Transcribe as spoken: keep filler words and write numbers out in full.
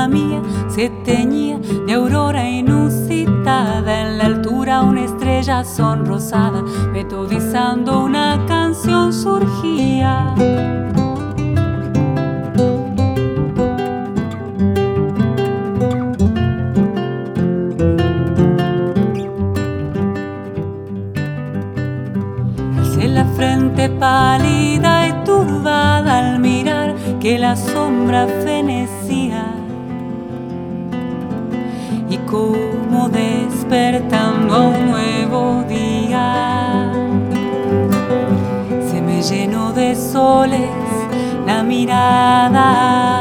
mirada mía se teñía de aurora inusitada. En la altura una estrella sonrosada, metodizando una canción surgía. Alcé la frente pálida y turbada al mirar que la sombra fenecía, y como despertando a un nuevo día, se me llenó de soles la mirada.